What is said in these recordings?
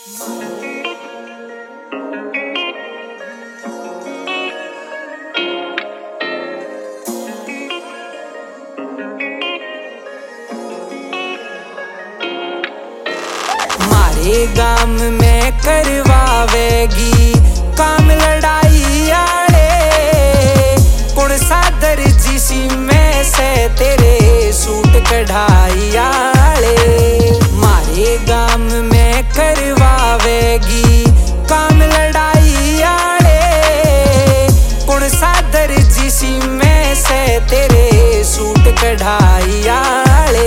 मारे गाम में करवावेगी काम लड़ाई आले, कौन सा दर्जी सी में से तेरे सूट कढ़ाई आले। मारे गाम में करवावेगी काम लड़ाई आले, कौन सा दर्जी सी में से तेरे सूट कढ़ाई आले।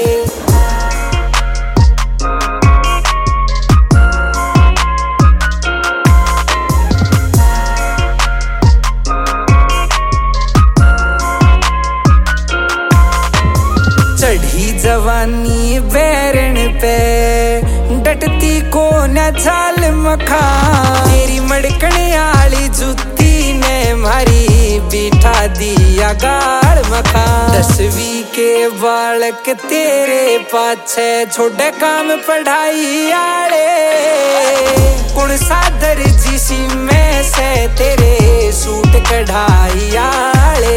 चढ़ी जवानी बैरन पे डटती को न झाल मखा, तेरी मड़कन आली जुत्ती ने मारी बिठा दिया गाल मखा। 10वीं के बालक तेरे पाछे छोड़े काम पढ़ाई आले, कौन सा दर्जी सी में से तेरे सूट कढ़ाई आले।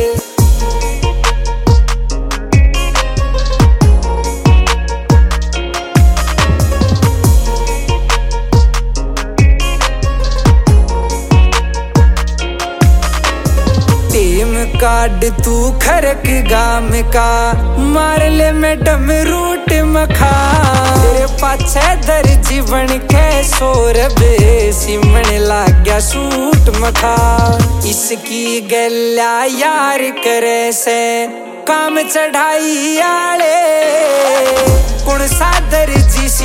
काड तू खरक गाम का, मार ले मैडम रूट मखा। तेरे पाछे दर्जी बन के सौरभ सिमण लाग गया सूट मखा। इसकी गल्ला यार करे से काम चढ़ाई आले, कौन सा दर्जी